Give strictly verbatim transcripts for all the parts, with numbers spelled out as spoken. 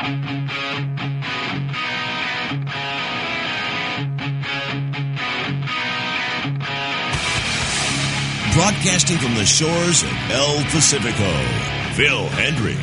Broadcasting from the shores of El Pacifico, Phil Hendrie.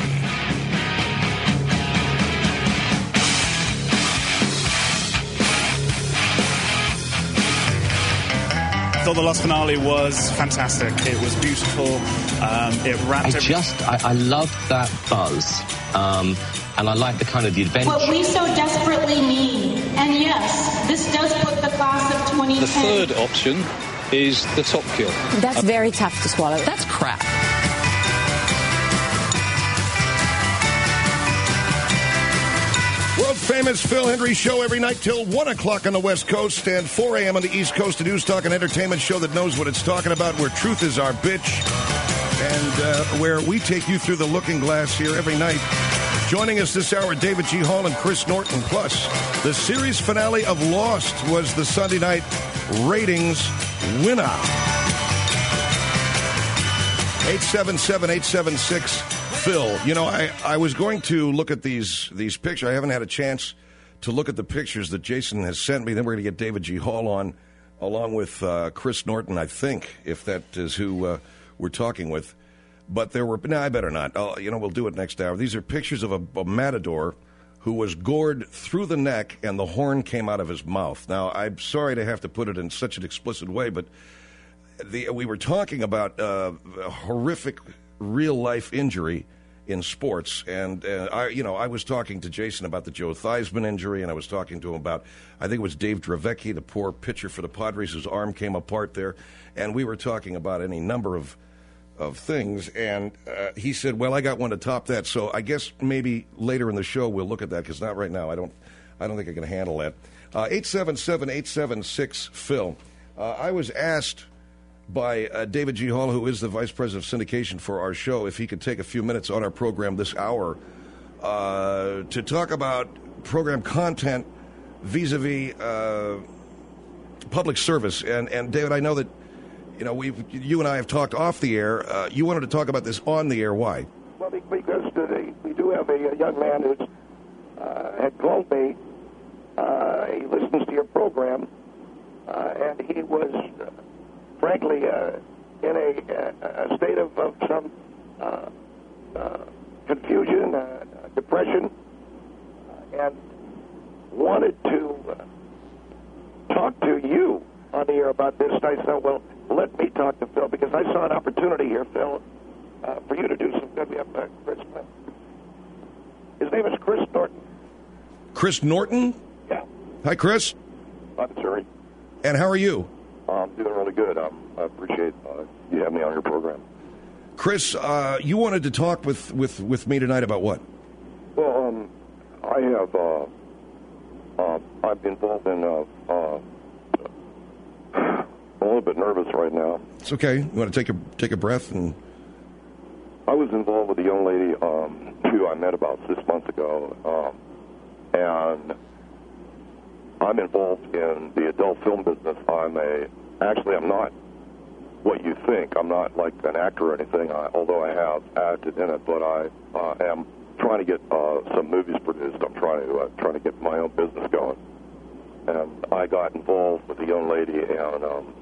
I thought the last finale was fantastic. It was beautiful. Um, it wrapped. I just, I, I loved that buzz, um, and I like the kind of the adventure. What we so desperately need, and yes, this does put the class of twenty ten. The third option is the Top Kill. That's very tough to swallow. That's crap. World-famous Phil Hendrie show every night till one o'clock on the West Coast and four a.m. on the East Coast. A news, talk, and entertainment show that knows what it's talking about, where truth is our bitch, and uh, where we take you through the looking glass here every night. Joining us this hour, David G. Hall and Chris Norton. Plus, the series finale of Lost was the Sunday night ratings winner. eight seven seven, eight seven six, Phil. You know, I, I was going to look at these these pictures. I haven't had a chance to look at the pictures that Jason has sent me. Then we're going to get David G. Hall on, along with uh, Chris Norton, I think, if that is who uh, we're talking with. But there were, no, I better not. Oh, you know, we'll do it next hour. These are pictures of a, a matador who was gored through the neck and the horn came out of his mouth. Now, I'm sorry to have to put it in such an explicit way, but the, we were talking about uh, a horrific real-life injury in sports, and uh, I, you know, I was talking to Jason about the Joe Theismann injury, and I was talking to him about, I think it was Dave Dravecky, the poor pitcher for the Padres, whose arm came apart there, and we were talking about any number of of things, and uh, he said, well, I got one to top that, so I guess maybe later in the show we'll look at that, because not right now. I don't I don't think I can handle that. Uh, eight seven seven, eight seven six, Phil. Uh, I was asked by uh, David G. Hall, who is the Vice President of Syndication for our show, if he could take a few minutes on our program this hour uh, to talk about program content vis-a-vis uh, public service. And, and David, I know that You know, we you and I have talked off the air. Uh, you wanted to talk about this on the air. Why? Well, because today we do have a, a young man who's uh, had called me. Uh, he listens to your program, uh, and he was, uh, frankly, uh, in a, a state of, of some uh, uh, confusion, uh, depression, uh, and wanted to uh, talk to you on the air about this. And I said, well, let me talk to Phil, because I saw an opportunity here, Phil, uh, for you to do some good. We have uh, Chris. His name is Chris Norton. Chris Norton? Yeah. Hi, Chris. Hi, Missouri. And how are you? I'm doing really good. Um, I appreciate uh, you having me on your program. Chris, uh, you wanted to talk with, with, with me tonight about what? Well, um, I have, uh, uh, I've been involved in, uh, uh, I'm a little bit nervous right now. It's okay. You want to take a take a breath? And I was involved with a young lady um, who I met about six months ago, um, and I'm involved in the adult film business. I'm a actually I'm not what you think. I'm not like an actor or anything, I, although I have acted in it. But I uh, am trying to get uh, some movies produced. I'm trying to uh, trying to get my own business going, and I got involved with a young lady and. Um,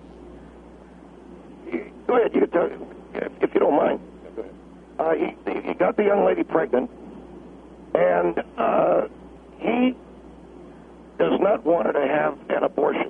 Go ahead, you can tell, if, if you don't mind. Uh, he, he got the young lady pregnant, and uh, he does not want her to have an abortion.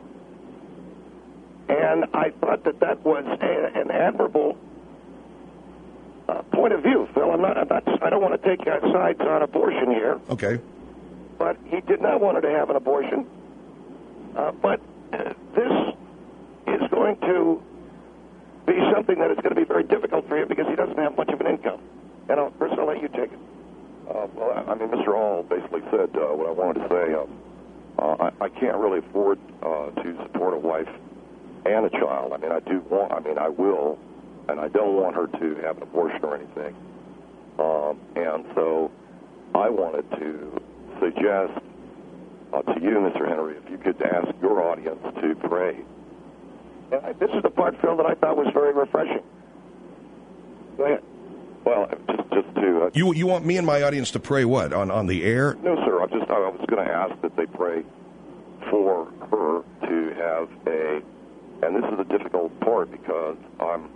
And I thought that that was a, an admirable uh, point of view, Phil. I'm not, I'm not, I don't want to take uh, sides on abortion here. Okay. But he did not want her to have an abortion. Uh, but uh, this is going to be something that is going to be very difficult for him because he doesn't have much of an income. And I'll, Chris, I'll let you take it. Uh, well, I mean, Mister Hall basically said uh, what I wanted to say. Um, uh, I, I can't really afford uh, to support a wife and a child. I mean, I do want, I mean, I will, and I don't want her to have an abortion or anything. Um, and so I wanted to suggest uh, to you, Mister Henry, if you could ask your audience to pray. And I, this is the part, Phil, that I thought was very refreshing. Go ahead. Well, just just to... Uh, You you want me and my audience to pray what? On on the air? No, sir. I just I was going to ask that they pray for her to have a... And this is the difficult part because I'm...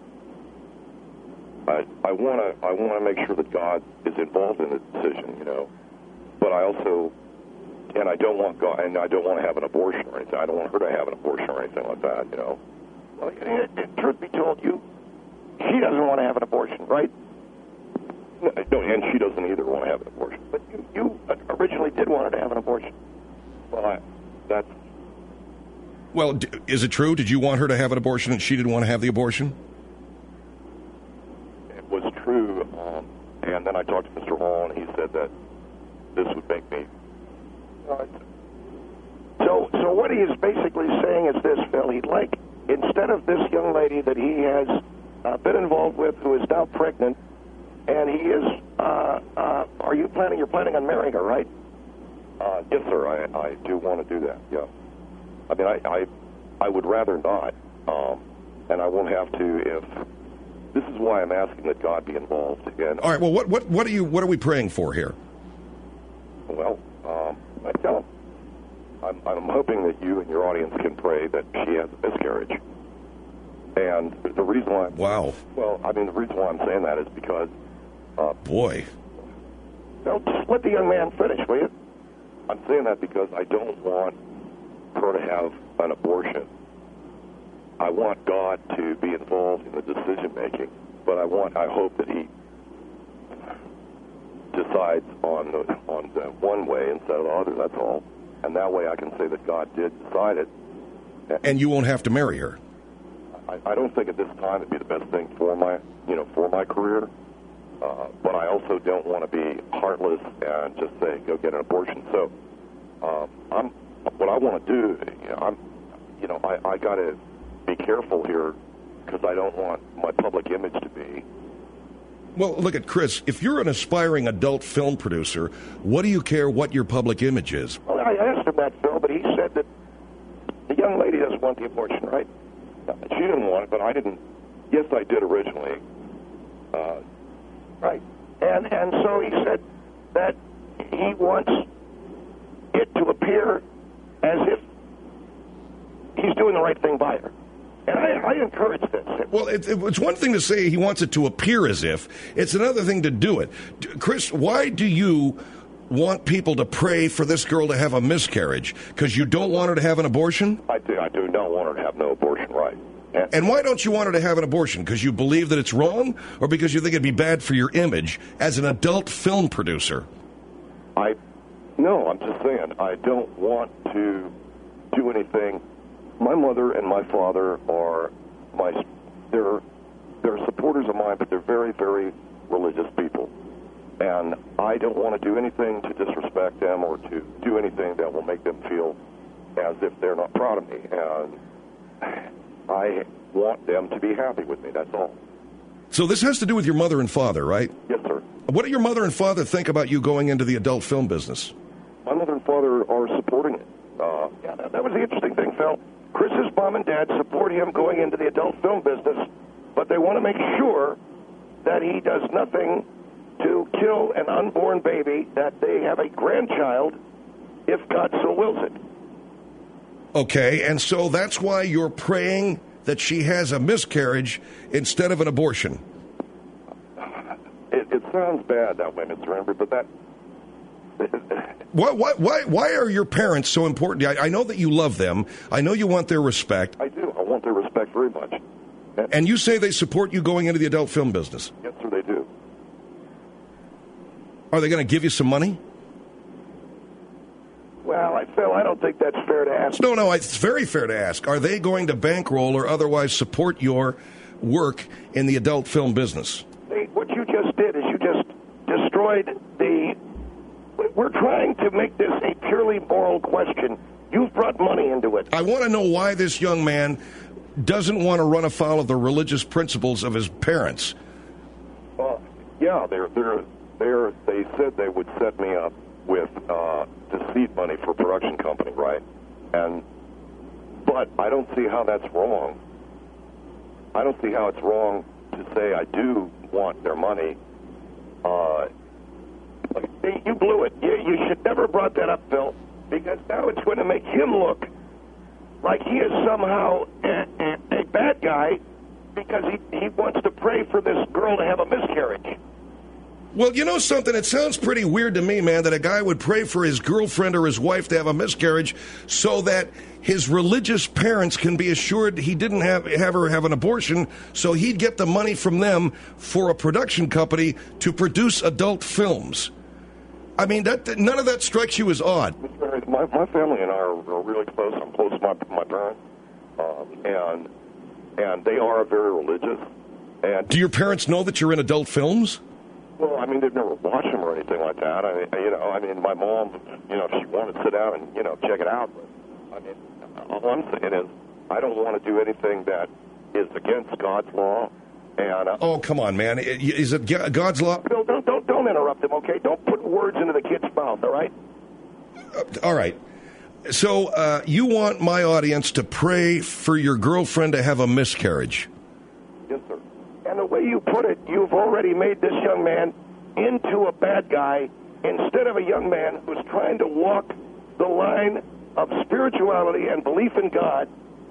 I I want to I want to make sure that God is involved in the decision, you know. But I also... And I don't want God, and I don't want to have an abortion or anything. I don't want her to have an abortion or anything like that, you know. Well, it, it, truth be told, you... She doesn't want to have an abortion, right? No, and she doesn't either want to have an abortion. But you, you originally did want her to have an abortion. Well, I, that's... Well, d- is it true? Did you want her to have an abortion and she didn't want to have the abortion? It was true. Um, and then I talked to Mister Hall, and he said that this would make me... Uh, so, so what he is basically saying is this, Phil. He'd like, instead of this young lady that he has uh, been involved with who is now pregnant, and he is, uh, uh, are you planning, you're planning on marrying her, right? Uh, yes, sir, I, I do want to do that, yeah. I mean, I, I, I would rather not, um, and I won't have to if, this is why I'm asking that God be involved again. All right, well, what, what, what are you, what are we praying for here? Well, um, I tell him, I'm, I'm hoping that you and your audience can pray that she has a miscarriage. And the reason why... Wow. Well, I mean, the reason why I'm saying that is because... Uh, Boy. No, just let the young man finish, will you? I'm saying that because I don't want her to have an abortion. I want God to be involved in the decision-making, but I want, I hope that he decides on the, on the one way instead of the other, that's all. And that way I can say that God did decide it. And you won't have to marry her. I, I don't think at this time it'd be the best thing for my, you know, for my career. Uh, but I also don't want to be heartless and just say, go get an abortion. So, um, I'm, what I want to do, you know, I'm, you know, I, I got to be careful here because I don't want my public image to be. Well, look at Chris. If you're an aspiring adult film producer, what do you care what your public image is? Well, I asked him that, Phil, but he said that the young lady doesn't want the abortion, right? She didn't want it, but I didn't. Yes, I did originally. Uh, right. And and so he said that he wants it to appear as if he's doing the right thing by her. And I, I encourage this. Well, it, it, it's one thing to say he wants it to appear as if. It's another thing to do it. Chris, why do you want people to pray for this girl to have a miscarriage? Because you don't want her to have an abortion? I do. I do not want her to have no abortion, right. And, and why don't you want her to have an abortion? Because you believe that it's wrong? Or because you think it'd be bad for your image as an adult film producer? I, no, I'm just saying, I don't want to do anything. My mother and my father are my, they're, they're supporters of mine, but they're very, very religious people. And I don't want to do anything to disrespect them or to do anything that will make them feel as if they're not proud of me. And I want them to be happy with me, that's all. So this has to do with your mother and father, right? Yes, sir. What do your mother and father think about you going into the adult film business? My mother and father are supporting it. Uh, yeah, that, that was the interesting thing, Phil. Chris's mom and dad support him going into the adult film business, but they want to make sure that he does nothing to kill an unborn baby, that they have a grandchild if God so wills it. Okay, and so that's why you're praying that she has a miscarriage instead of an abortion. It, it sounds bad that way, Mister Embry, but that... Why, why, why, why are your parents so important? I, I know that you love them. I know you want their respect. I do. I want their respect very much. And, and you say they support you going into the adult film business? Yes, sir, they do. Are they going to give you some money? Well, I Phil, I don't think that's fair to ask. No, no, it's very fair to ask. Are they going to bankroll or otherwise support your work in the adult film business? Hey, what you just did is you just destroyed the... We're trying to make this a purely moral question. You've brought money into it. I want to know why this young man doesn't want to run afoul of the religious principles of his parents. Well, yeah, they're, they're, they're, they said they would set me up with uh, deceit money for a production company, right? And but I don't see how that's wrong. I don't see how it's wrong to say I do want their money Uh, you blew it. You, you should never have brought that up, Phil, because now it's going to make him look like he is somehow a, a, a bad guy because he, he wants to pray for this girl to have a miscarriage. Well, you know something? It sounds pretty weird to me, man, that a guy would pray for his girlfriend or his wife to have a miscarriage so that his religious parents can be assured he didn't have, have her have an abortion, so he'd get the money from them for a production company to produce adult films. I mean, that none of that strikes you as odd. My, my family and I are, are really close. I'm close to my, my parents, um, and and they are very religious. And do your parents know that you're in adult films? Well, I mean, they've never watched them or anything like that. I mean, you know, I mean, my mom, you know, if she wanted to sit down and, you know, check it out. But, I mean, all I'm saying is I don't want to do anything that is against God's law. And uh, oh, come on, man. Is it God's law? Bill, don't, don't, don't interrupt him, okay? Don't put words into the kid's mouth, all right? Uh, all right. So uh, you want my audience to pray for your girlfriend to have a miscarriage? Yes, sir. And the way you put it, you've already made this young man into a bad guy instead of a young man who's trying to walk the line of spirituality and belief in God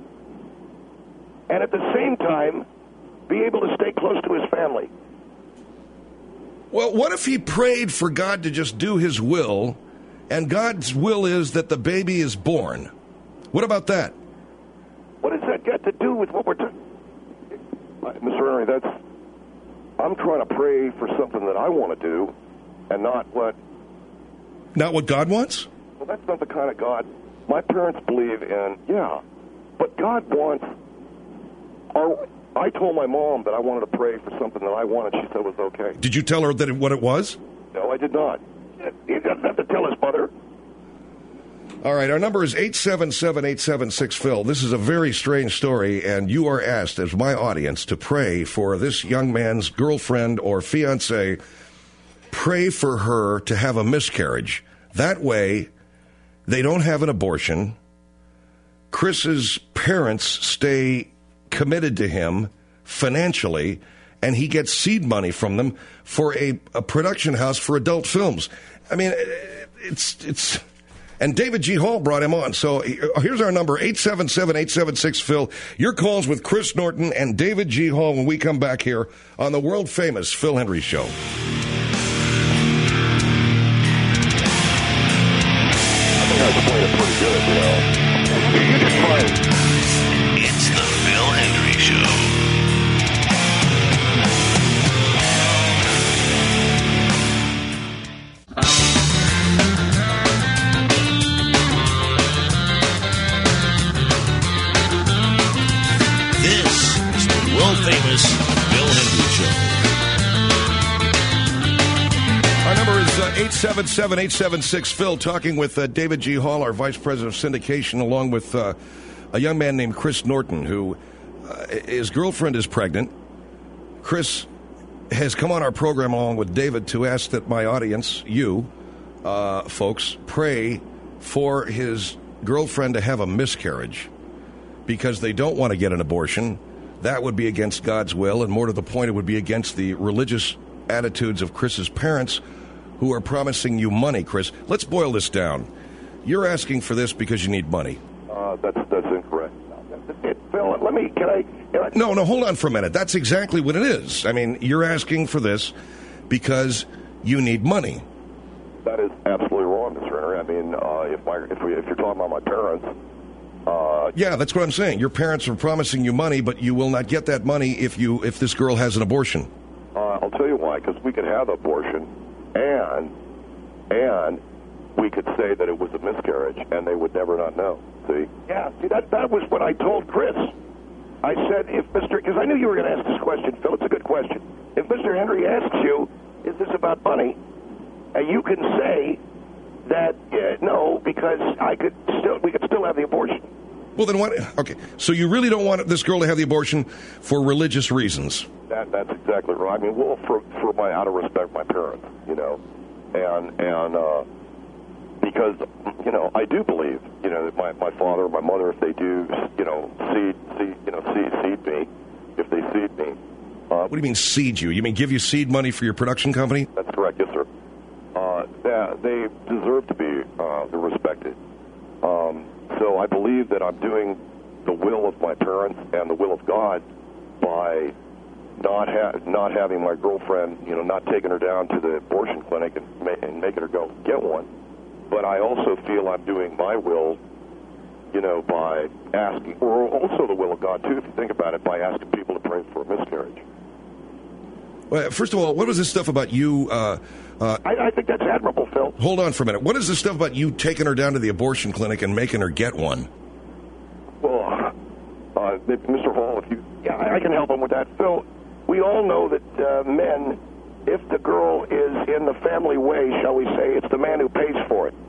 and at the same time be able to stay close to his family. Well, what if he prayed for God to just do his will, and God's will is that the baby is born? What about that? What does that got to do with what we're talking? Mister Henry, that's, I'm trying to pray for something that I want to do and not what... Not what God wants? Well, that's not the kind of God. My parents believe in, yeah, but God wants... Our, I told my mom that I wanted to pray for something that I wanted. She said it was okay. Did you tell her that it, what it was? No, I did not. You doesn't have to tell his mother. All right, our number is eight seven seven, eight seven six, Phil. This is a very strange story, and you are asked, as my audience, to pray for this young man's girlfriend or fiancé. Pray for her to have a miscarriage. That way, they don't have an abortion. Chris's parents stay committed to him financially, and he gets seed money from them for a, a production house for adult films. I mean, it's it's... And David G. Hall brought him on. So here's our number, eight seven seven, eight seven six, Phil. Your calls with Chris Norton and David G. Hall when we come back here on the world-famous Phil Hendrie Show. I think I played it pretty good, you know. You can try it. It's the Phil Hendrie Show. Famous Phil Hendrie Show. Our number is uh, eight seven seven, eight seven six, Phil, talking with uh, David G. Hall, our Vice President of Syndication, along with uh, a young man named Chris Norton, who uh, his girlfriend is pregnant. Chris has come on our program along with David to ask that my audience, you uh, folks, pray for his girlfriend to have a miscarriage because they don't want to get an abortion. That would be against God's will, and more to the point, it would be against the religious attitudes of Chris's parents who are promising you money, Chris. Let's boil this down. You're asking for this because you need money. Uh, that's that's incorrect. It, Phil, let me, can I, can I... No, no, hold on for a minute. That's exactly what it is. I mean, you're asking for this because you need money. That is absolutely wrong, Mister Henry. I mean, uh, if, my, if, we, if you're talking about my parents... Uh, yeah, that's what I'm saying. Your parents are promising you money, but you will not get that money if you if this girl has an abortion. Uh, I'll tell you why. Because we could have abortion, and and we could say that it was a miscarriage, and they would never not know. See? Yeah. See, that that was what I told Chris. I said, if Mister Because I knew you were going to ask this question, Phil. It's a good question. If Mister Hendrie asks you, "Is this about money?" and you can say that uh, no, because I could still we could still have the abortion. Well, then what? Okay, so you really don't want this girl to have the abortion for religious reasons? That that's exactly right. I mean, well, for for my out of respect for my parents, you know, and and uh, because you know I do believe you know that my my father or my mother, if they do you know seed seed you know seed seed me, if they seed me, What do you mean seed you? You mean give you seed money for your production company? That's correct, yes, sir. Uh, yeah, they deserve to be uh, respected. Um, so I believe that I'm doing the will of my parents and the will of God by not ha- not having my girlfriend, you know, not taking her down to the abortion clinic and, ma- and making her go get one. But I also feel I'm doing my will, you know, by asking, or also the will of God, too, if you think about it, by asking people to pray for a miscarriage. Well, first of all, what was this stuff about you? Uh, uh, I, I think that's admirable, Phil. Hold on for a minute. What is this stuff about you taking her down to the abortion clinic and making her get one? Well, uh, Mister Hall, if you, yeah, I can help him with that. Phil, we all know that uh, men, if the girl is in the family way, shall we say, it's the man who pays for it.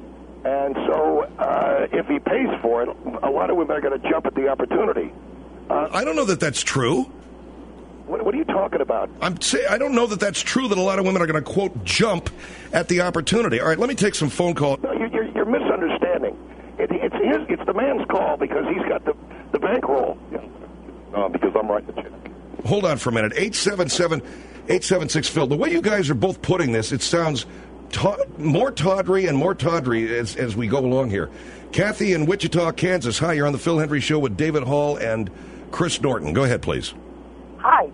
And so uh, if he pays for it, a lot of women are going to jump at the opportunity. Uh, I don't know that that's true. What, what are you talking about? I'm say, I don't know that that's true, that a lot of women are going to, quote, jump at the opportunity. All right, let me take some phone calls. No, you're, you're, you're misunderstanding. It, it's his, it's the man's call because he's got the, the bankroll. Yeah. Uh, because I'm writing the check. Hold on for a minute. eight seven seven, eight seven six, Phil. The way you guys are both putting this, it sounds ta- more tawdry and more tawdry as, as we go along here. Kathy in Wichita, Kansas. Hi, you're on the Phil Hendry Show with David Hall and Chris Norton. Go ahead, please. Hi.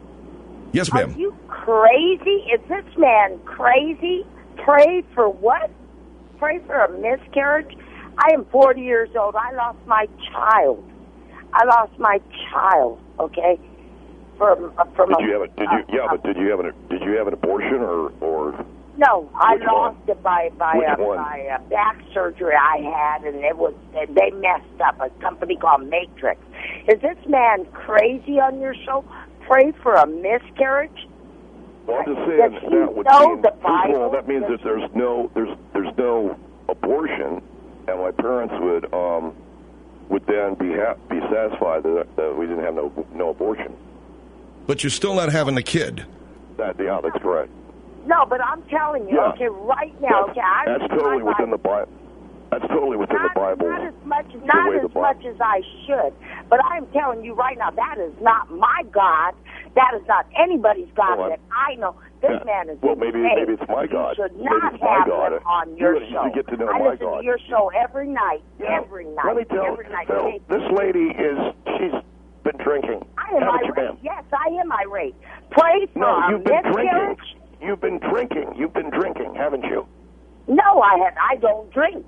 Yes, ma'am. Are you crazy? Is this man crazy? Pray for what? Pray for a miscarriage? I am forty years old. I lost my child. I lost my child, okay? From, uh, from did a, you have a, did you, yeah, but did you have an, did you have an abortion or, or? No, I Which lost one? it by, by, Which a, one? by a back surgery I had, and it was, they messed up, a company called Matrix. Is this man crazy on your show? Pray for a miscarriage? Well, I'm just saying Does that he that would know mean, the first of all, Bible? that means Does that there's no, there's, there's no abortion, and my parents would, um, would then be ha- be satisfied that, that we didn't have no no abortion. But you're still not having the kid. That, yeah, that's correct. No, but I'm telling you, Yeah. okay, right now, That's, okay, I that's read totally my within the Bible. That's totally within not, the Bible. Not as much, the not way as the Bi- much as I should. But I'm telling you right now, that is not my God. That is not anybody's God Well, that I know. This yeah. man is Well, maybe insane. maybe it's my God. You should Maybe not it's my have God. him on your you, show. You get to know I my listen God. to your show every night, Yeah. every night, Let me tell every night. Phil, Okay. this lady is, she's been drinking. I am Haven't you, irate. ma'am? Yes, I am irate. Pray for No, a you've been drinking. miscarriage. You've been drinking. You've been drinking, haven't you? No, I have. I don't drink.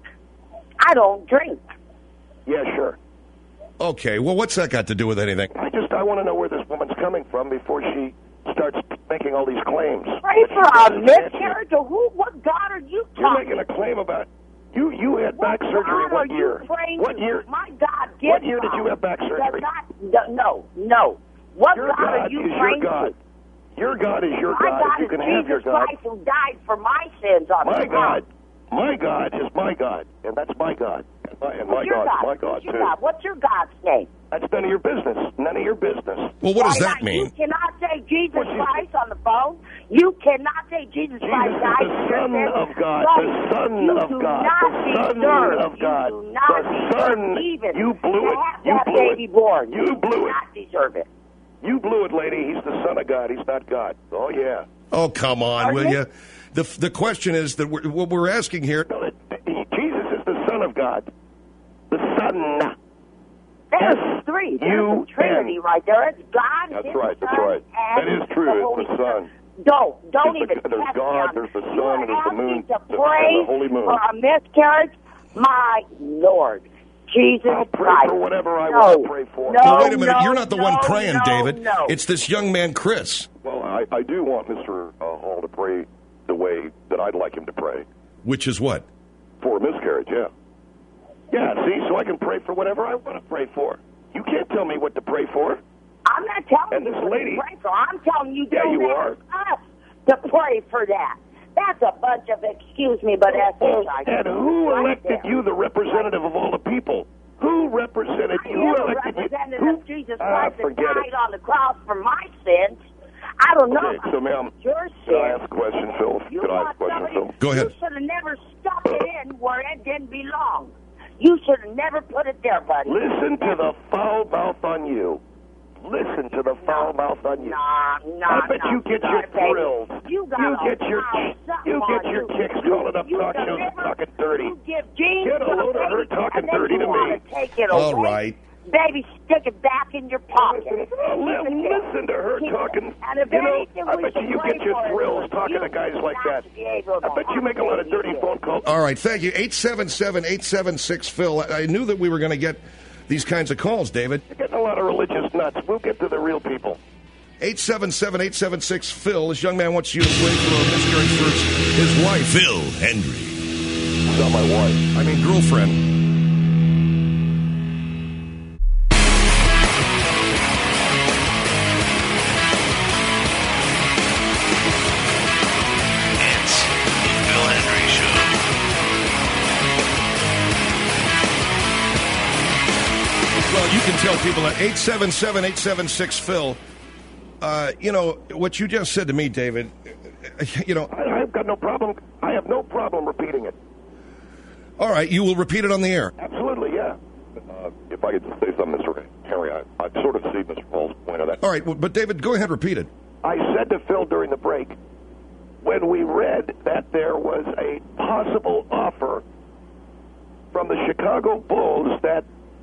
I don't drink. Yeah, sure. Okay, well, what's that got to do with anything? I just, I want to know where this woman's coming from before she starts making all these claims. Pray That for she a doesn't miscarriage? Or who? What God are you You're talking? making a claim about, you You had What back surgery God what are year? You praying What to? year? My God, gives What year did you God. have back Does surgery? not- no, no. What Your God, God are you is your praying God. to? Your God is your My God. God If you is can Jesus have your God. Christ who died for my sins on My the cross. God. My God is my God, and that's my God. And my, and my What's your God is God? my God, What's your too. God? What's your God's name? That's none of your business. None of your business. Well, what does Why that not? mean? You cannot say Jesus What's he- Christ on the phone. You cannot say Jesus, Jesus Christ is died the for your Son sins. of God. But The Son you of do God. not The Son deserve, of God. You do not The deserve Son. even You blew to it. have You that blew baby it. born. You do blew it. not deserve it. You blew it, lady. He's the Son of God. He's not God. Oh, yeah. Oh, come on, Pardon will me? you? The the question is that we're, what we're asking here. No, it- he- Jesus is the Son of God. The Son. There's Yes, three. There's you a Trinity and- right there. It's God. That's His right, that's Son, right. and That is true. the It's Holy the Spirit. Son. Don't don't There's even the- there's test God, me on- there's the You Son, and there's the ask me moon, to the- and the pray Holy Moon. for a miscarriage. My Lord, Jesus I'll pray Christ. for whatever I no. want to pray for. No, Well, wait a minute. no, You're not the no, one praying, no, David. No. It's this young man, Chris. Well, I, I do want Mister Uh, Hall to pray the way that I'd like him to pray Which is what? for a miscarriage. Yeah. Yeah, see, so I can pray for whatever I want to pray for. You can't tell me what to pray for. I'm not telling And you this what lady- to pray for. I'm telling you, Yeah, don't you ask us to pray for that. That's a bunch of, excuse me, but S H I. And who right elected there. you the representative of all the people? Who represented I you? am Who a elected you? representative Who? of Jesus Ah, Christ that forget died it. on the cross for my sins. I don't know Okay, so, ma'am, your Could I sins. ask a question, Phil? You Could I want ask a question, somebody, Phil? Go ahead. You should have never stuck it in where it didn't belong. You should have never put it there, buddy. Listen to the foul mouth on you. listen to the foul mouth on you. Nah, nah, I bet nah, you get nah, your baby. thrills. You, got you a get your foul something you get on your you. kicks You- calling up you talk shows deliver- and talking dirty. You give jeans Get a to the load of her lady, talking and then dirty you to wanna me. Take it All away. right. Baby, stick it back in your pocket. Listen, listen to her Keep it. talking. And if You know, anything, I we bet should you pray get your for it. thrills talking to guys like got that. to be able to I bet you make a lot of dirty phone calls. All right, thank you. eight seven seven, eight seven six, Phil. I I knew that we were going to get these kinds of calls, David. You're getting a lot of religious nuts. We'll get to the real people. eight seven seven, eight seven six, Phil. This young man wants you to pray for a miscarriage for his, his wife. Phil Hendry. It's not my wife. I mean, girlfriend. It's the Phil Hendry Show. Well, you can tell people at eight seven seven, eight seven six, Phil. Uh, you know, what you just said to me, David, you know. I, I've got no problem. I have no problem repeating it. All right, you will repeat it on the air. Absolutely, yeah. Uh, if I could just say something, Mister Henry, I, I sort of see Mister Paul's point of that. All right, well, but David, go ahead, repeat it. I said to Phil during the break, when we read that there was a possible offer from the Chicago Bulls that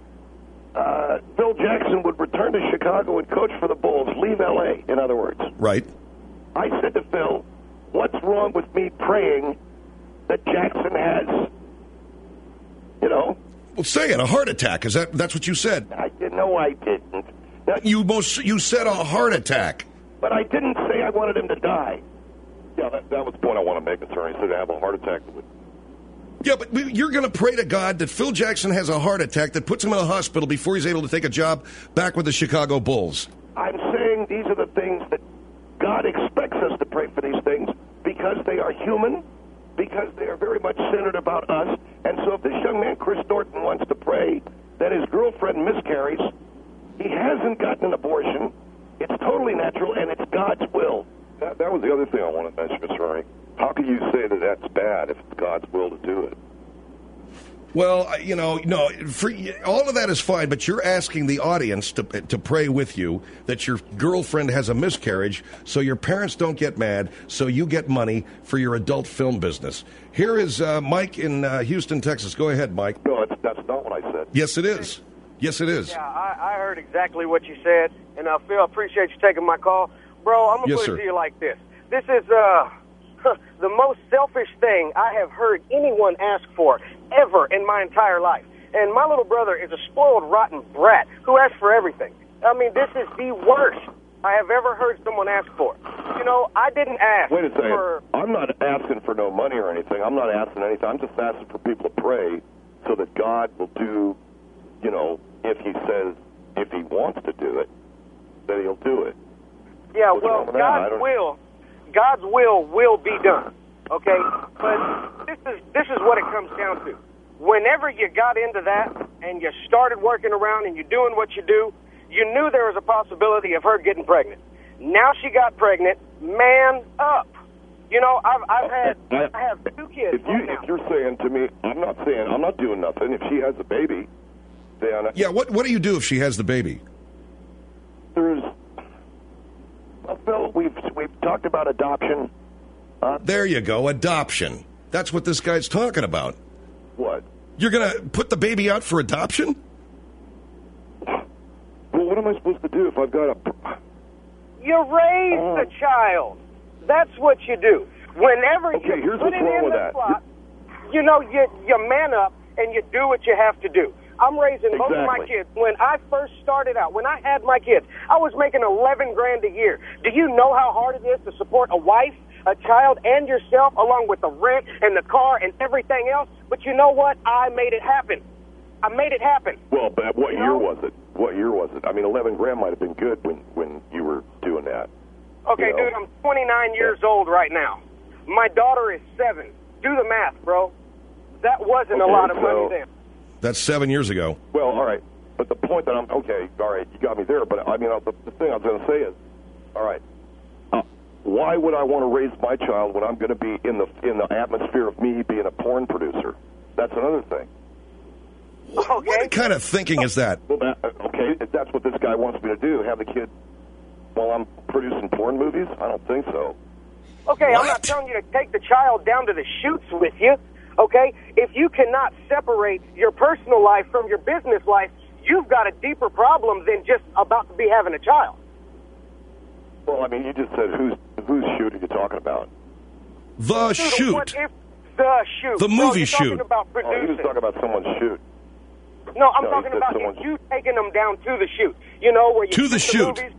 uh, Phil Jackson would return to Chicago and coach for the Bulls, leave L A, in other words. Right. I said to Phil, what's wrong with me praying that Jackson has, you know? Well, say it, a heart attack. Is that that's what you said? I didn't know I didn't. Now, You most you said a heart attack. but I didn't say I wanted him to die. Yeah, that, that was the point I want to make, Mister Henry. He said to have a heart attack would. Yeah, but you're going to pray to God that Phil Jackson has a heart attack that puts him in a hospital before he's able to take a job back with the Chicago Bulls. I'm saying these are the things that God expects us to pray for these things because they are human, because they are very much centered about us. And so if this young man, Chris Norton, wants to pray that his girlfriend miscarries, he hasn't gotten an abortion. It's totally natural, and it's God's will. That, that was the other thing I wanted to mention, Mister Henry. How can you say that that's bad if it's God's will to do it? Well, I- you know, no, for, all of that is fine, but you're asking the audience to to pray with you that your girlfriend has a miscarriage, so your parents don't get mad, so you get money for your adult film business. Here is uh, Mike in uh, Houston, Texas. Go ahead, Mike. No, that's, that's not what I said. Yes, it is. Yes, it is. Yeah, I, I heard exactly what you said, and uh, Phil, I appreciate you taking my call. Bro, I'm going to Yes, put sir. it to you like this. This is uh, the most selfish thing I have heard anyone ask for ever in my entire life. And my little brother is a spoiled, rotten brat who asks for everything. I mean, this is the worst I have ever heard someone ask for. You know, I didn't ask Wait a second. for... I'm not asking for no money or anything. I'm not asking anything. I'm just asking for people to pray so that God will do, you know, if he says, if he wants to do it, that he'll do it. Yeah, What's well, wrong with that? I God's don't- will, God's will will be done. Okay, but this is this is what it comes down to. Whenever you got into that and you started working around and you're doing what you do, you knew there was a possibility of her getting pregnant. Now she got pregnant. Man up. You know, I've I've had I- I have two kids If you right now. if you're saying to me, I'm not saying I'm not doing nothing. If she has a baby, then Yeah, what what do you do if she has the baby? There's, well, Phil, we've we've talked about adoption. Uh, There you go, adoption. That's what this guy's talking about. what? You're going to put the baby out for adoption? Well, what am I supposed to do if I've got a? You raise Oh. the child. That's what you do. Whenever Okay, you here's put what's it wrong in with the that. slot, you know, you you man up and you do what you have to do. I'm raising both of my Exactly. kids. When I first started out, when I had my kids, I was making eleven grand a year. Do you know how hard it is to support a wife, a child, and yourself, along with the rent and the car and everything else? But you know what? I made it happen. I made it happen. Well, but what You year know? was it? What year was it? I mean, eleven grand might have been good when when you were doing that. Okay, You know? dude, I'm twenty-nine years old right now. My daughter is seven. Do the math, bro. That wasn't a Okay, lot of so- money then. That's seven years ago. Well, all right. But the point that I'm okay, all right, you got me there. But I mean, uh, the, the thing I was going to say is, all right, uh, why would I want to raise my child when I'm going to be in the in the atmosphere of me being a porn producer? That's another thing. What, okay? what kind of thinking is that? Well, that, okay, if that's what this guy wants me to do, have the kid while I'm producing porn movies? I don't think so. Okay, What? I'm not telling you to take the child down to the shoots with you, okay? If you cannot separate your personal life from your business life, you've got a deeper problem than just about to be having a child. Well, I mean, you just said who's whose shoot are you talking about? The Dude, shoot. What if the shoot? The Bro, movie you're shoot. Talking about Oh, he was producing. talking about someone's shoot. no, I'm no, he talking said about someone's- if you taking them down to the shoot. You know, where you To the shoot shoot. movies.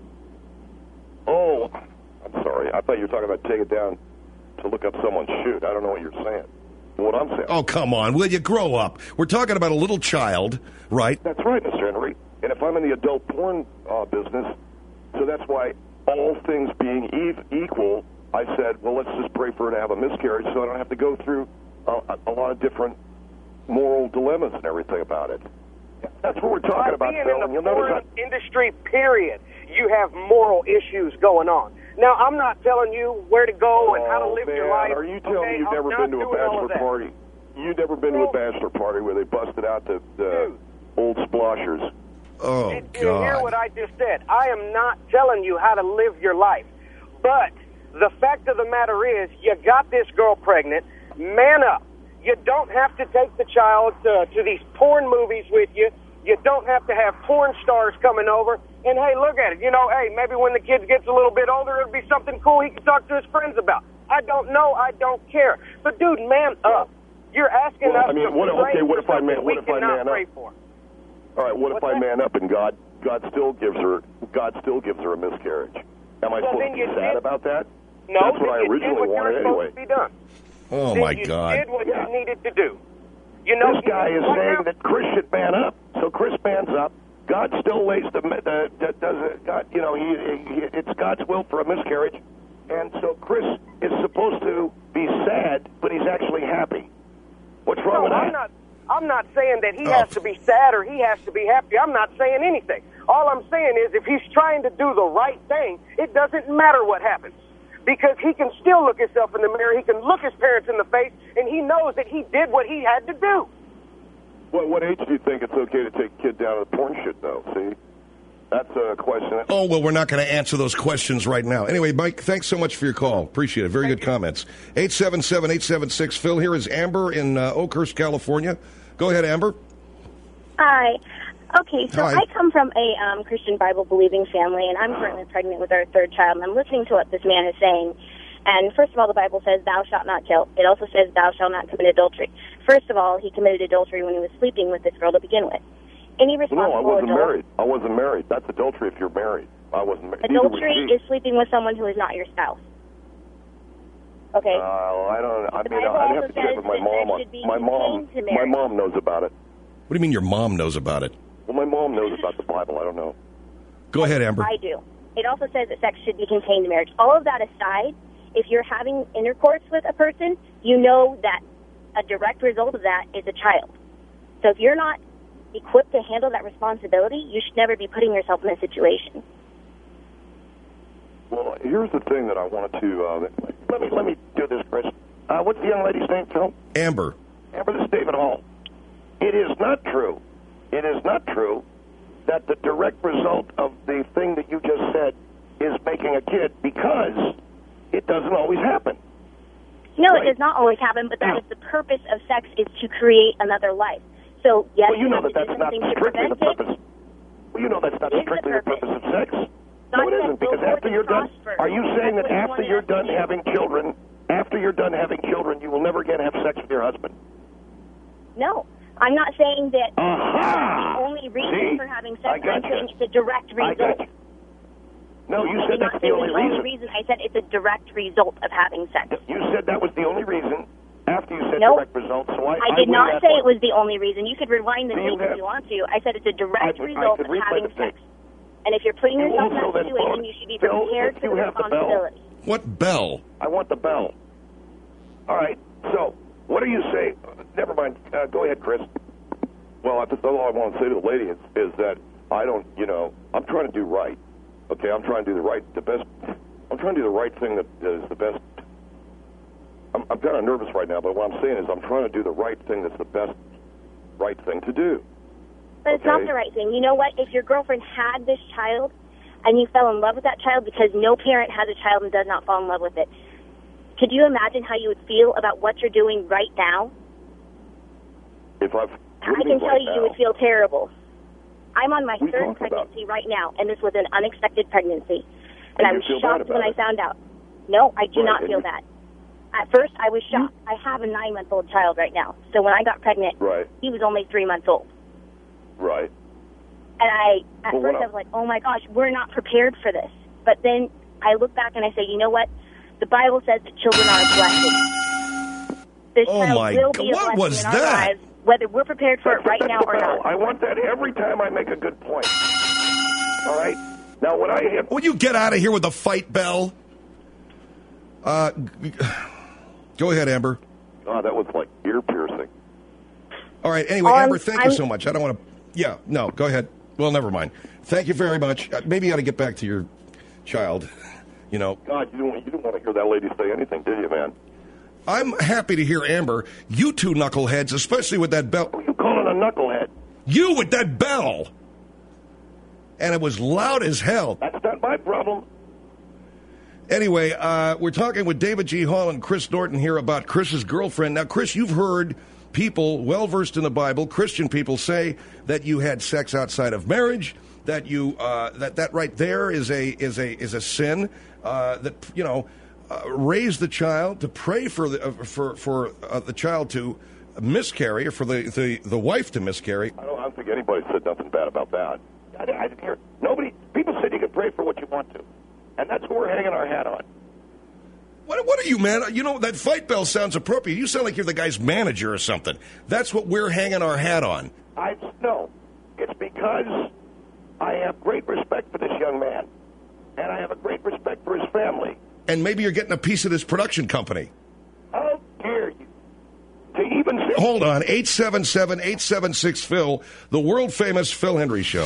Oh, I'm sorry. I thought you were talking about take it down to look up someone's shoot. I don't know what you're saying. What I'm saying. Oh, come on. Will you grow up? We're talking about a little child, right? That's right, Mister Henry. And if I'm in the adult porn uh, business, so that's why all things being eve- equal, I said, well, let's just pray for her to have a miscarriage so I don't have to go through uh, a, a lot of different moral dilemmas and everything about it. That's what we're talking By about, being Phil. in And the you'll notice porn I- industry, period, you have moral issues going on. Now, I'm not telling you where to go and how to Oh, live man, your life. Are you telling okay? me you've I'm never not been to a doing all bachelor of that. party? You've never been to a Well- bachelor party where they busted out the, the Dude. old sploshers? Oh, Did you hear God. what I just said? I am not telling you how to live your life. But the fact of the matter is, you got this girl pregnant. Man up. You don't have to take the child to, to these porn movies with you. You don't have to have porn stars coming over. And, hey, look at it. You know, hey, maybe when the kid gets a little bit older, it'll be something cool he can talk to his friends about. I don't know. I don't care. But, dude, man up. You're asking Well, us I mean, to what- pray okay, what for if I man- something what we if I cannot man pray up? for. All right, what if What's I that? man up and God God still gives her God still gives her a miscarriage? Am I Well, supposed then to be you sad did- about that? No, That's what then I you originally did what wanted you're supposed anyway. to be done. Oh, Then my you God. did what Yeah. you needed to do. You know, This guy is right saying now- that Chris should man up. So Chris mans up. God still lays the, the, the does it, God, you know, he, he, it's God's will for a miscarriage, and so Chris is supposed to be sad, but he's actually happy. What's wrong No, with that? I'm not. I'm not saying that he Oh. has to be sad or he has to be happy. I'm not saying anything. All I'm saying is if he's trying to do the right thing, it doesn't matter what happens. Because he can still look himself in the mirror, he can look his parents in the face, and he knows that he did what he had to do. What, what age do you think it's okay to take a kid down to the porn shit, though? See, that's a question. Oh, well, we're not going to answer those questions right now. Anyway, Mike, thanks so much for your call. Appreciate it. Very good comments. eight seven seven, eight seven six, Phil. Here is Amber in uh, Oakhurst, California. Go ahead, Amber. Hi. Okay, so Hi. I come from a um, Christian Bible-believing family, and I'm currently pregnant with our third child, and I'm listening to what this man is saying. And first of all, the Bible says, thou shalt not kill. It also says, thou shalt not commit adultery. First of all, he committed adultery when he was sleeping with this girl to begin with. Any responsible No, I wasn't adult, married. I wasn't married. That's adultery if you're married. I wasn't married. adultery is sleeping with someone who is not your spouse. Okay? Uh, I don't. I The mean, Bible I'd have also to check says with my that mom. sex on- should be My mom. contained to My marriage. mom knows about it. What do you mean your mom knows about it? Well, my mom knows about the Bible. I don't know. Go ahead, Amber. I do. It also says that sex should be contained to marriage. All of that aside, if you're having intercourse with a person, you know that a direct result of that is a child. So if you're not equipped to handle that responsibility, you should never be putting yourself in a situation. Well, here's the thing that I wanted to. Uh, let me let me do this, Chris. Uh, what's the young lady's name, Phil? Amber. Amber, this is David Hall. It is not true. It is not true that the direct result of the thing that you just said is making a kid, because it doesn't always happen. No, Right. it does not always happen, but that is the purpose of sex, is to create another life. So, yes, Well, you know have that to do that's not something to strictly the prevent it. purpose. Well, you know that's not It is the strictly the purpose. purpose of sex. God No, it said, isn't, because "Go forth after and you're done, prosper." are you saying That's that what he after wanted you're us to done do. having children, after you're done having children, you will never again have sex with your husband? No. I'm not saying that Aha! that's the only reason See? for having I sex. got I'm you. saying it's a direct I result. got you. No, you I said did not that's say the it was only the only reason. reason. I said it's a direct result of having sex. You said that was the only reason after you said Nope. direct result, so I, I did win not that say one. it was the only reason. You could rewind the Do you tape if have- you want to. I said it's a direct I- I result could of replay having the tape. sex. And if you're putting You yourself in also that then situation, vote- you should be Phil, prepared if for you the have the bell. responsibility. What bell? I want the bell. All right, so what do you say? Uh, never mind. Uh, go ahead, Chris. Well, I just, all I want to say to the lady is, is that I don't, you know, I'm trying to do right. Okay, I'm trying to do the right, the best. I'm trying to do the right thing that is the best. I'm, I'm kind of nervous right now, but what I'm saying is I'm trying to do the right thing that's the best right thing to do. But it's not Okay. the right thing. You know what? If your girlfriend had this child and you fell in love with that child, because no parent has a child and does not fall in love with it, could you imagine how you would feel about what you're doing right now? If I've, I can tell right you now, you would feel terrible. I'm on my What are you third talking pregnancy right now, and this was an unexpected pregnancy. And, And I you was feel bad shocked when about I it. found out. No, I do Right, not and feel you- bad. At first, I was shocked. I have a nine-month-old child right now. So when I got pregnant, Right. he was only three months old. Right. And I, at Well, first, what I was like, oh, my gosh, we're not prepared for this. But then I look back and I say, you know what? The Bible says that children are a blessing. This Oh, child my will God, be a what blessing was in our that? lives, whether we're prepared for it right That's now the or battle. not. I want that every time I make a good point. All right? Now, when I hit... Will you get out of here with the fight bell? Uh, g- go ahead, Amber. Oh, that was like ear piercing. All right. Anyway, Um, Amber, thank I'm- you so much. I don't want to. Yeah. No. Go ahead. Well, never mind. Thank you very much. Uh, maybe you ought to get back to your child. You know, God, you didn't, you didn't want to hear that lady say anything, did you, man? I'm happy to hear Amber. You two knuckleheads, especially with that bell. You calling a knucklehead? You with that bell. And it was loud as hell. That's not my problem. Anyway, uh, we're talking with David G. Hall and Chris Norton here about Chris's girlfriend. Now, Chris, you've heard people well versed in the Bible, Christian people, say that you had sex outside of marriage. That you uh, that that right there is a is a is a sin. Uh, that you know, uh, raise the child to pray for the uh, for for uh, the child to miscarry or for the, the, the wife to miscarry. I don't, I don't think anybody said nothing bad about that. I, I didn't hear... Nobody... People said you could pray for what you want to. And that's what we're hanging our hat on. What, what are you, man? You know, that fight bell sounds appropriate. You sound like you're the guy's manager or something. That's what we're hanging our hat on. I... No. It's because I have great respect for this young man. And I have a great respect for his family. And maybe you're getting a piece of this production company. How dare you? To even say... Hold on. eight seven seven, eight seven six, Phil, the world-famous Phil Hendry Show.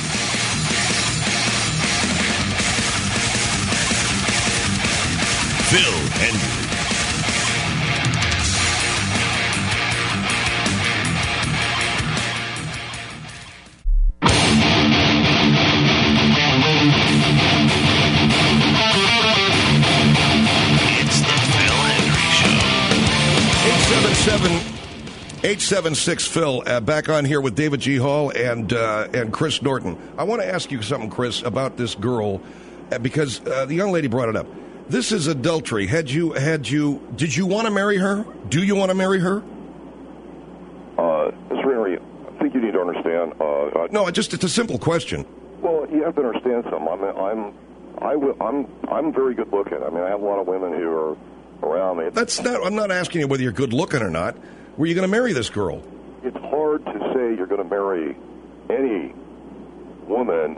Phil Hendry. It's the Phil Hendry Show. eight seven seven, eight seven six, Phil, uh, back on here with David G. Hall and uh, and Chris Norton. I want to ask you something, Chris, about this girl, uh, because uh, the young lady brought it up. This is adultery. Had you, had you, did you want to marry her? Do you want to marry her? Uh, Mister Henry, I think you need to understand. Uh, I, No, just it's a simple question. well, you have to understand something. I'm, I'm, I will, I'm, I'm very good looking. I mean, I have a lot of women who are around me. That's not. I'm not asking you whether you're good looking or not. Were you going to marry this girl? It's hard to say you're going to marry any woman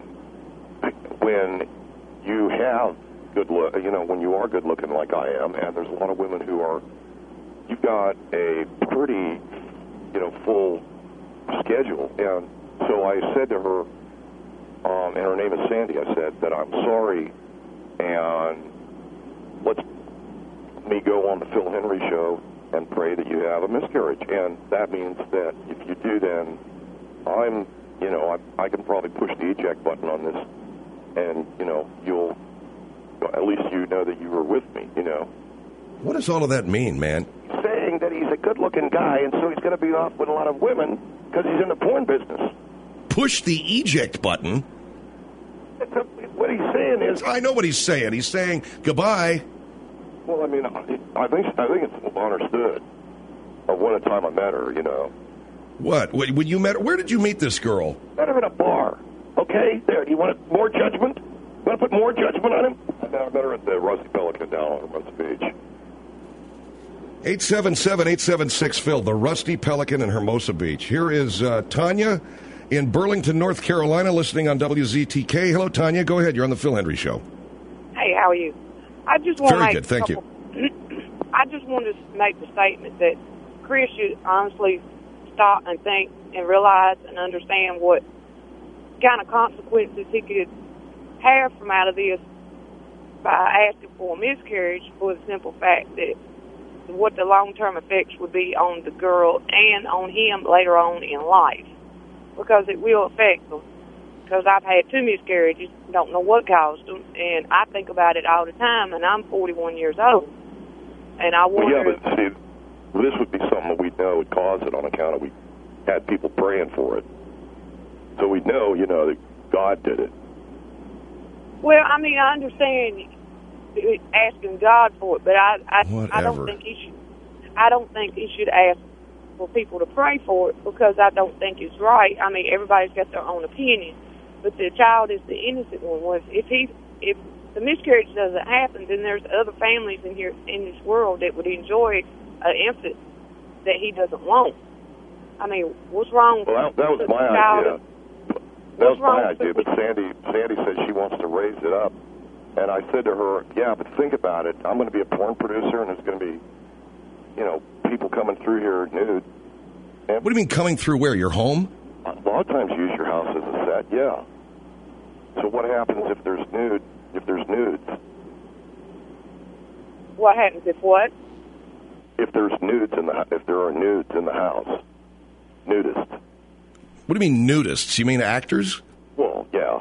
when you have good look. You know, when you are good looking like I am, and there's a lot of women who are. You've got a pretty, you know, full schedule, and so I said to her, um, and her name is Sandy. I said that I'm sorry, and let's me go on the Phil Hendry Show and pray that you have a miscarriage. And that means that if you do, then I'm, you know, I, I can probably push the eject button on this, and, you know, you'll, at least you know that you were with me, you know. What does all of that mean, man? saying that he's a good-looking guy, and so he's going to be off with a lot of women because he's in the porn business. Push the eject button? It's a, what he's saying is... I know what he's saying. He's saying goodbye. Well, I mean, I I think I think it's understood of what a time I met her, you know. What? When you met? Where did you meet this girl? Met her in a bar. Okay, there. Do you want more judgment? Want to put more judgment on him? I met her at the Rusty Pelican down on Rusty Beach. eight seven seven, eight seven six, Phil, the Rusty Pelican in Hermosa Beach. Here is uh, Tanya in Burlington, North Carolina, listening on W Z T K. Hello, Tanya. Go ahead. You're on the Phil Hendry Show. Hey, how are you? I just want Very to make good. Thank couple, you. I just wanted to make the statement that Chris should honestly stop and think and realize and understand what kind of consequences he could have from out of this by asking for a miscarriage, for the simple fact that what the long-term effects would be on the girl and on him later on in life. because it will affect them. Because I've had two miscarriages, don't know what caused them, and I think about it all the time, and I'm forty-one years old. And I Well, wonder... yeah, but see, this would be something that we know would cause it on account of we had people praying for it. So we know, you know, that God did it. Well, I mean, I understand asking God for it, but I, I, I don't Whatever. think he should. I don't think he should ask for people to pray for it because I don't think it's right. I mean, everybody's got their own opinion, but the child is the innocent one. Was if he, if the miscarriage doesn't happen, then there's other families in here in this world that would enjoy an infant that he doesn't want. I mean, what's wrong? Well, that, that was with my the child? idea. That was What's wrong my with idea, the- but Sandy, Sandy said she wants to raise it up. And I said to her, yeah, but think about it. I'm going to be a porn producer, and there's going to be, you know, people coming through here nude. What do you mean coming through where? Your home? A lot of times you use your house as a set, yeah. So what happens if there's nude, if there's nudes? What happens if what? If there's nudes in the, if there are nudes in the house, nudists. What do you mean nudists? You mean actors? Well, yeah.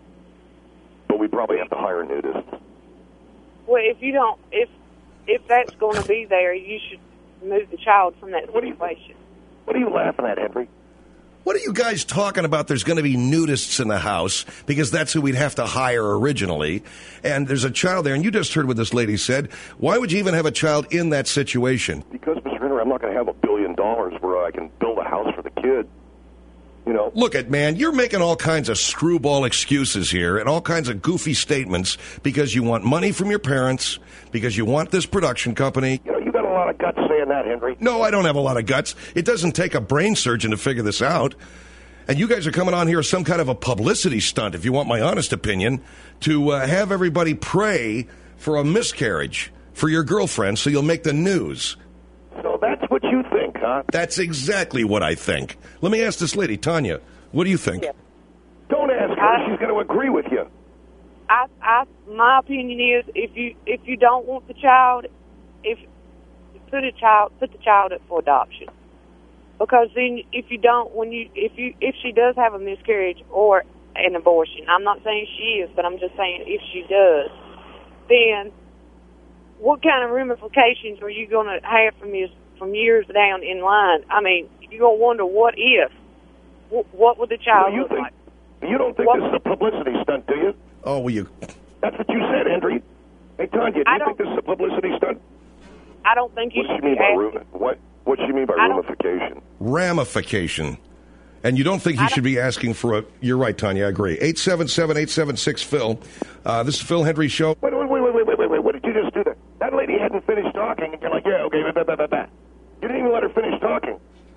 But we probably have to hire nudists. Well, if you don't, if if that's going to be there, you should move the child from that situation. What are you laughing at, Henry? What are you guys talking about? There's going to be nudists in the house because that's who we'd have to hire originally. And there's a child there, and you just heard what this lady said. Why would you even have a child in that situation? Because, Mister Henry, I'm not going to have a billion dollars where I can build a house for the kid. You know, look at, man, you're making all kinds of screwball excuses here and all kinds of goofy statements because you want money from your parents, because you want this production company. You know, you got a lot of guts saying that, Henry. No, I don't have a lot of guts. It doesn't take a brain surgeon to figure this out. And you guys are coming on here as some kind of a publicity stunt, if you want my honest opinion, to uh, have everybody pray for a miscarriage for your girlfriend so you'll make the news. So that's what you think, huh? That's exactly what I think. Let me ask this lady, Tanya, what do you think? Yeah. Don't ask her. She's going to agree with you. I, I, my opinion is, if you if you don't want the child, if put a child put the child up for adoption, because then if you don't, when you if you if she does have a miscarriage or an abortion, I'm not saying she is, but I'm just saying if she does, then what kind of ramifications are you going to have from this from years down in line? I mean, you're going to wonder what if. What, what would the child Well, you look think, like? You don't think What- this is a publicity stunt, do you? Oh, well, you... That's what you said, Henry. Hey, Tanya, do I you don't- think this is a publicity stunt? I don't think you What does should she mean be by asking. ru- what? What does she mean by I don't- ramification? Ramification. And you don't think he should be asking for a... You're right, Tanya, I agree. eight seven seven, eight seven six, Phil. Uh, this is Phil Hendry Show. Wait, wait, wait, wait, wait, wait, wait, wait. What did you just do there? That lady hadn't finished talking, and you're like, yeah, okay, blah, blah, blah, blah. You didn't even let her finish talking.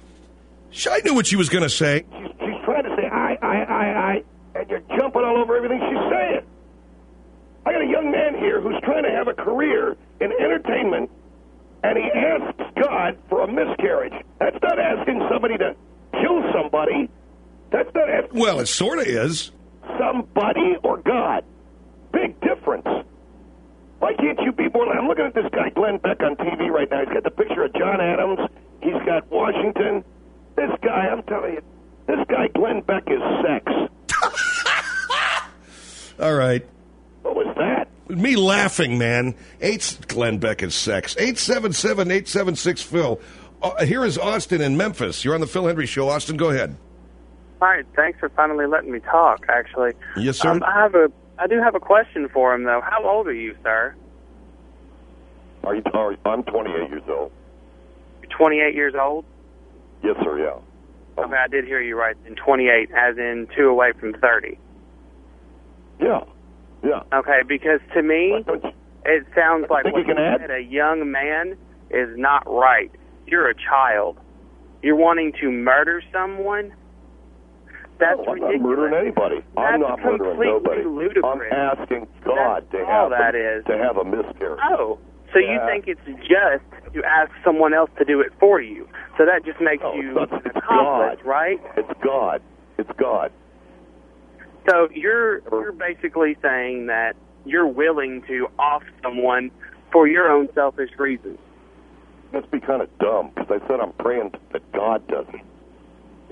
I knew what she was going to say. She's, she's trying to say, I, I, I, I, and you're jumping all over everything she's saying. I got a young man here who's trying to have a career in entertainment, and he asks God for a miscarriage. That's not asking somebody to kill somebody. That's not asking Well, it sort of is. somebody or God. Big difference. Why can't you be more... I'm looking at this guy, Glenn Beck, on T V right now. He's got the picture of John Adams. He's got Washington. This guy, I'm telling you, this guy, Glenn Beck, is sex. All right. What was that? Me laughing, man. Eight Glenn Beck is sex. eight seven seven, eight seven six, Phil. Uh, here is Austin in Memphis. You're on the Phil Hendry Show. Austin, go ahead. Hi, thanks for finally letting me talk, actually. Yes, sir. Um, I have a, I do have a question for him, though. How old are you, sir? Are you? Are, I'm twenty-eight years old. You're twenty-eight years old? Yes, sir. Yeah. Okay, I did hear you right. In twenty-eight, as in two away from thirty. Yeah. Yeah. Okay, because to me, it sounds like think what you you can add? said, a young man is not right. You're a child. You're wanting to murder someone? That's no, I'm ridiculous. not murdering anybody. I'm That's not murdering completely nobody. ludicrous. I'm asking God That's to all have that a, is. to have a miscarriage. Oh, so you Yeah. think it's just to ask someone else to do it for you. So that just makes No, you it's not- an it's accomplice, God. right? It's God. It's God. So you're you're basically saying that you're willing to off someone for your own selfish reasons. Must be kind of dumb because I said I'm praying that God does it.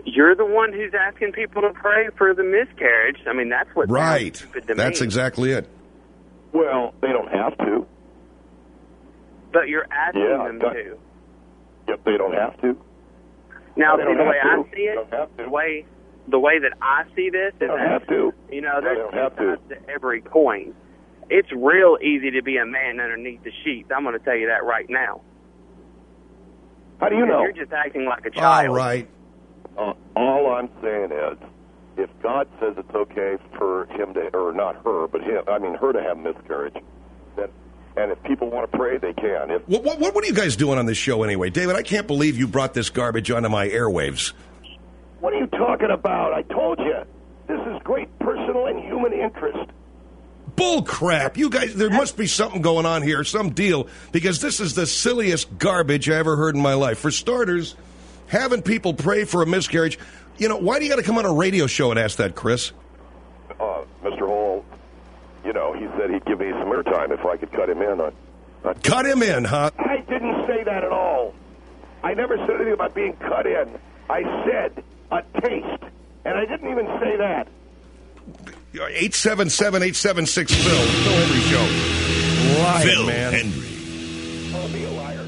you're the one who's asking people to pray for the miscarriage. I mean, that's what Right. sounds stupid to That's me. exactly it. Well, they don't have to. But you're asking Yeah, them that- to. Yep, they don't have to. Now, They see, don't the way have I to. see They don't have it, to. the way the way that I see this They is don't that, have to. you know, No, there's they don't two have to. sides to every coin. It's real easy to be a man underneath the sheets. I'm going to tell you that right now. How do you know? You're just acting like a child. All right. Uh, all I'm saying is, if God says it's okay for him to, or not her, but him, I mean her to have miscarriage, then, and if people want to pray, they can. If What, what, what are you guys doing on this show anyway? David, I can't believe you brought this garbage onto my airwaves. What are you talking about? I told you. This is great personal and human interest. Bull crap. You guys, there must be something going on here, some deal, because this is the silliest garbage I ever heard in my life. For starters, having people pray for a miscarriage, you know, why do you got to come on a radio show and ask that, Chris? uh, Mister Hall, you know, he said he'd give me some airtime if I could cut him in on. on Cut him in, huh? I didn't say that at all. I never said anything about being cut in. I said a taste, and I didn't even say that. eight seven seven, eight seven six, Phil. Phil Hendry Show. Lying, Phil man. Hendry. I'll be a liar.